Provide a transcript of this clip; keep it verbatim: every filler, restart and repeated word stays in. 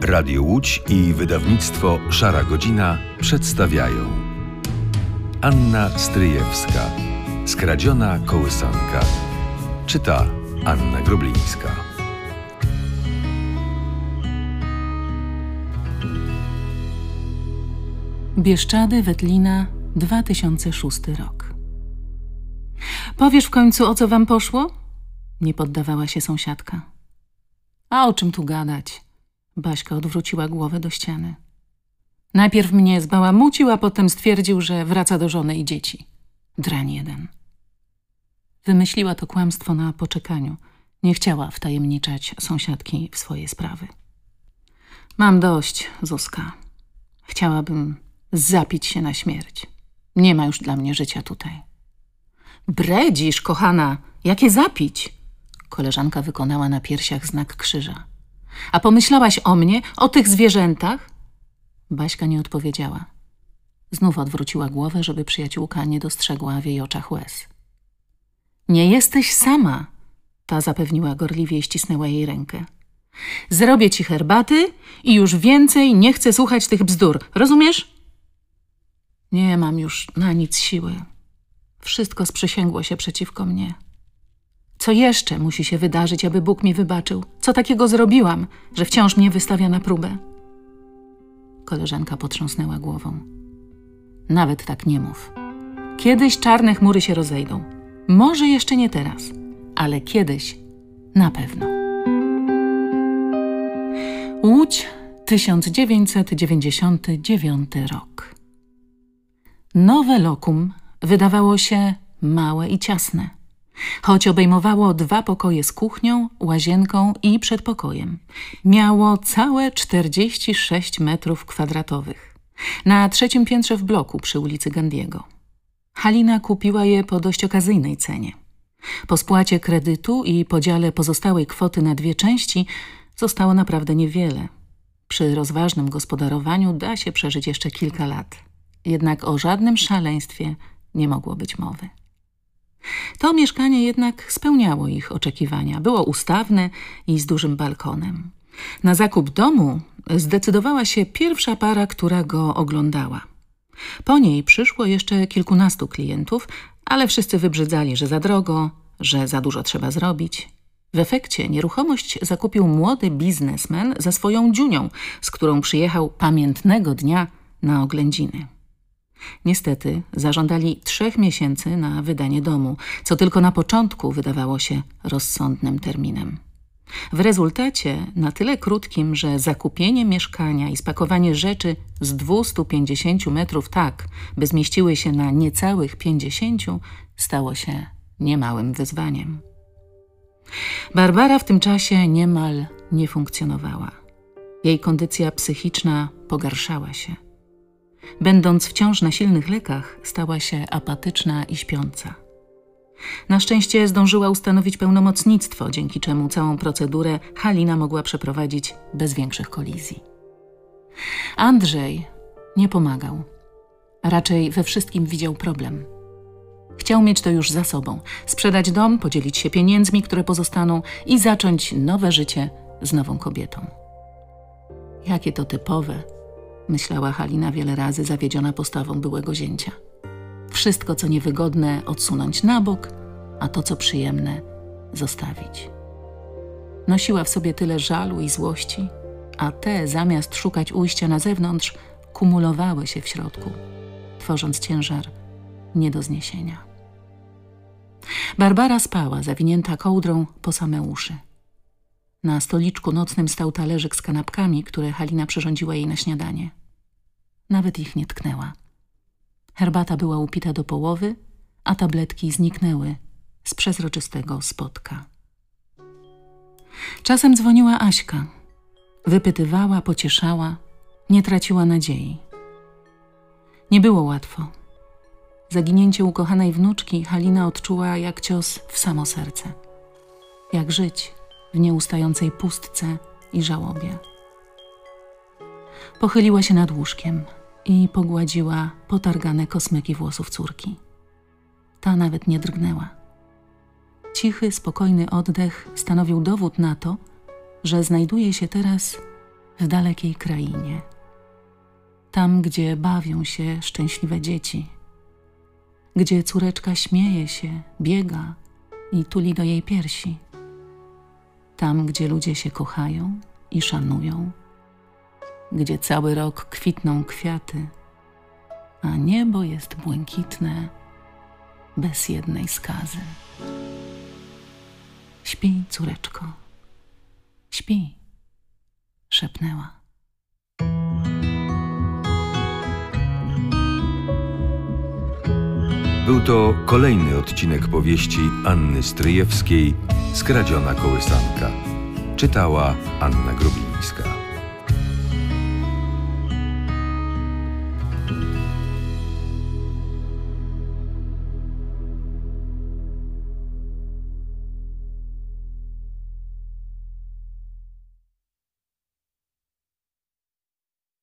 Radio Łódź i wydawnictwo Szara Godzina przedstawiają Anna Stryjewska. Skradziona kołysanka. Czyta Anna Groblińska. Bieszczady, Wetlina, dwa tysiące szósty rok. Powiesz w końcu, o co wam poszło? Nie poddawała się sąsiadka. A o czym tu gadać? Baśka odwróciła głowę do ściany. Najpierw mnie zbałamucił, a potem stwierdził, że wraca do żony i dzieci. Drań jeden. Wymyśliła to kłamstwo na poczekaniu. Nie chciała wtajemniczać sąsiadki w swoje sprawy. Mam dość, Zuzka. Chciałabym zapić się na śmierć. Nie ma już dla mnie życia tutaj. Bredzisz, kochana. Jakie zapić? Koleżanka wykonała na piersiach znak krzyża. A pomyślałaś o mnie, o tych zwierzętach? Baśka nie odpowiedziała. Znów odwróciła głowę, żeby przyjaciółka nie dostrzegła w jej oczach łez. Nie jesteś sama, ta zapewniła gorliwie i ścisnęła jej rękę. Zrobię ci herbaty i już więcej nie chcę słuchać tych bzdur. Rozumiesz? Nie mam już na nic siły. Wszystko sprzysięgło się przeciwko mnie. Co jeszcze musi się wydarzyć, aby Bóg mi wybaczył? Co takiego zrobiłam, że wciąż mnie wystawia na próbę? Koleżanka potrząsnęła głową. Nawet tak nie mów. Kiedyś czarne chmury się rozejdą. Może jeszcze nie teraz, ale kiedyś na pewno. Łódź, tysiąc dziewięćset dziewięćdziesiąty dziewiąty rok. Nowe lokum wydawało się małe i ciasne, choć obejmowało dwa pokoje z kuchnią, łazienką i przedpokojem. Miało całe czterdzieści sześć metrów kwadratowych. Na trzecim piętrze w bloku przy ulicy Gandiego. Halina kupiła je po dość okazyjnej cenie. Po spłacie kredytu i podziale pozostałej kwoty na dwie części zostało naprawdę niewiele. Przy rozważnym gospodarowaniu da się przeżyć jeszcze kilka lat. Jednak o żadnym szaleństwie nie mogło być mowy. To mieszkanie jednak spełniało ich oczekiwania. Było ustawne i z dużym balkonem. Na zakup domu zdecydowała się pierwsza para, która go oglądała. Po niej przyszło jeszcze kilkunastu klientów, ale wszyscy wybrzydzali, że za drogo, że za dużo trzeba zrobić. W efekcie nieruchomość zakupił młody biznesmen ze swoją dziunią, z którą przyjechał pamiętnego dnia na oględziny. Niestety zażądali trzech miesięcy na wydanie domu, co tylko na początku wydawało się rozsądnym terminem. W rezultacie na tyle krótkim, że zakupienie mieszkania i spakowanie rzeczy z dwustu pięćdziesięciu metrów tak, by zmieściły się na niecałych pięćdziesięciu, stało się niemałym wyzwaniem. Barbara w tym czasie niemal nie funkcjonowała. Jej kondycja psychiczna pogarszała się. Będąc wciąż na silnych lekach, stała się apatyczna i śpiąca. Na szczęście zdążyła ustanowić pełnomocnictwo, dzięki czemu całą procedurę Halina mogła przeprowadzić bez większych kolizji. Andrzej nie pomagał. Raczej we wszystkim widział problem. Chciał mieć to już za sobą, sprzedać dom, podzielić się pieniędzmi, które pozostaną i zacząć nowe życie z nową kobietą. Jakie to typowe, myślała Halina wiele razy, zawiedziona postawą byłego zięcia. Wszystko, co niewygodne, odsunąć na bok, a to, co przyjemne, zostawić. Nosiła w sobie tyle żalu i złości, a te, zamiast szukać ujścia na zewnątrz, kumulowały się w środku, tworząc ciężar nie do zniesienia. Barbara spała, zawinięta kołdrą po same uszy. Na stoliczku nocnym stał talerzyk z kanapkami, które Halina przyrządziła jej na śniadanie. Nawet ich nie tknęła. Herbata była upita do połowy, a tabletki zniknęły z przezroczystego spotka. Czasem dzwoniła Aśka. Wypytywała, pocieszała, nie traciła nadziei. Nie było łatwo. Zaginięcie ukochanej wnuczki Halina odczuła jak cios w samo serce. Jak żyć w nieustającej pustce i żałobie. Pochyliła się nad łóżkiem i pogładziła potargane kosmyki włosów córki. Ta nawet nie drgnęła. Cichy, spokojny oddech stanowił dowód na to, że znajduje się teraz w dalekiej krainie. Tam, gdzie bawią się szczęśliwe dzieci, gdzie córeczka śmieje się, biega i tuli do jej piersi. Tam, gdzie ludzie się kochają i szanują, gdzie cały rok kwitną kwiaty, a niebo jest błękitne, bez jednej skazy. Śpi, córeczko, śpi, szepnęła. Był to kolejny odcinek powieści Anny Stryjewskiej Skradziona kołysanka. Czytała Anna Grubińska.